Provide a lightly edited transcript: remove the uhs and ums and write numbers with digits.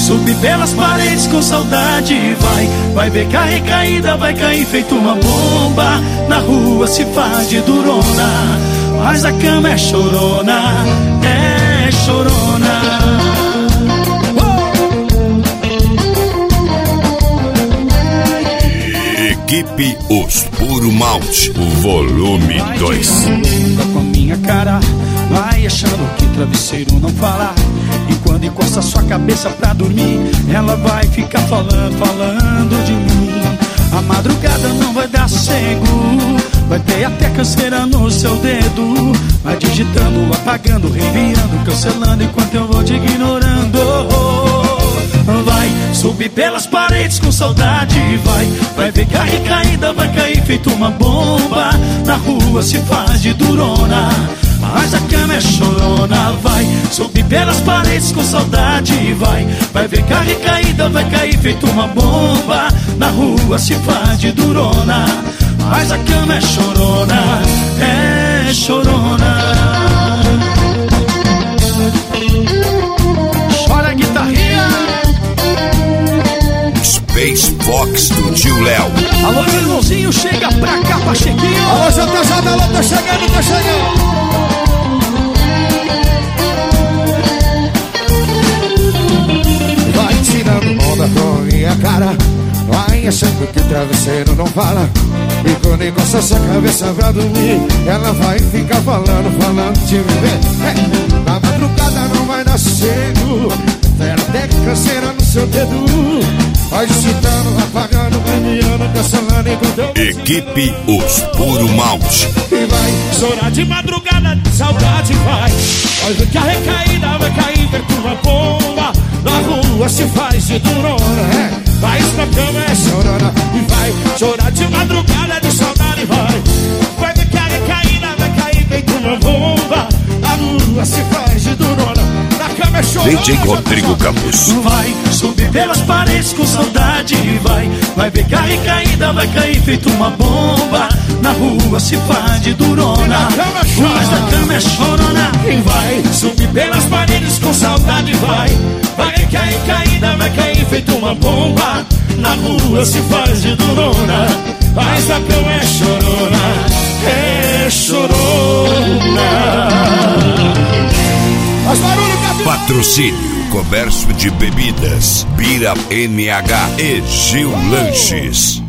subir pelas paredes com saudade. Vai ver que a recaída vai cair feito uma bomba. Na rua se faz de durona, mas a cama é chorona, é chorona. Equipe Os Puro Malte, volume 2. Com a minha cara, vai achando que travesseiro não fala. E quando encosta sua cabeça pra dormir, ela vai ficar falando de mim. A madrugada não vai dar sossego, vai ter até canseira no seu dedo. Vai digitando, apagando, reenviando, cancelando enquanto eu vou te ignorando. Vai subir pelas paredes com saudade. Vai ver que a recaída vai cair feito uma bomba. Na rua se faz de durona, mas a cama é chorona. Vai subir pelas paredes com saudade. Vai ver que a recaída vai cair feito uma bomba. Na rua se faz de durona, mas a cama é chorona, é chorona. Chora a guitarrinha. Space Fox do tio Léo. Alô, meu irmãozinho, chega pra cá, Pachequinho. Alô, JJ, alô, tô chegando. Vai tirando onda com minha cara, vai achando que travesseiro não fala. E quando encosta sua cabeça pra dormir, ela vai ficar falando de viver. Na madrugada não vai dar sossego, vai até canseira no seu dedo. Vai digitando, apagando, premiando, cancelando enquanto eu... Equipe Os Puro Malte. E vai chorar de madrugada, de saudade vai ver que a recaída vai cair feito uma bomba. Na rua se faz de durona, vai pra cama é chorona. E vai chorar de madrugada, de saudade vai ver que a recaída vai cair feito uma bomba. Na rua se faz de durona, na cama é chorona. DJ Rodrigo Campos. Vai subir pelas paredes com saudade. Vai ver que a recaída vai cair feito uma bomba. Na rua se faz de durona, mas a cama é chorona. E vai subir pelas paredes com saudade. Vai ver que a recaída vai cair feito uma bomba. Na rua se faz de durona, mas a cama é chorona, é chorona. Faz barulho, Gabi. Patrocínio Comércio de Bebidas, Bira NH e Gil Lanches.